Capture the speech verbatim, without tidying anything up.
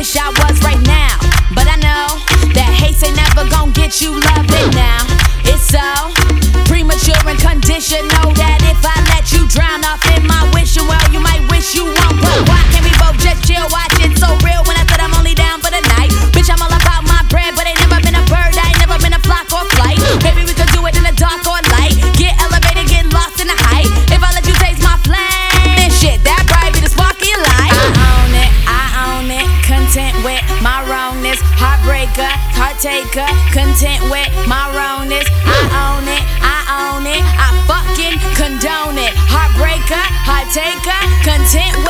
wish I was right now. But I know that haste ain't never gon' get you loved it now. It's so premature and conditional that if I let you drown off in my wishing well, you might wish you won't. But why can't we both just chill, watch it so real when I said I'm only down for the night? Bitch, I'm all about my bread, but ain't never been a bird, I ain't never been a flock or flight. Maybe we could do it in the dark or light. Get elevated, get lost in the height. If I let you taste my flame, then shit, that probably be the spark of your life. I own it, I own it, content with my wrongness. Heartbreaker, heart taker, content with my wrongness. I own it, I own it, I fucking condone it. Heartbreaker, heart taker, content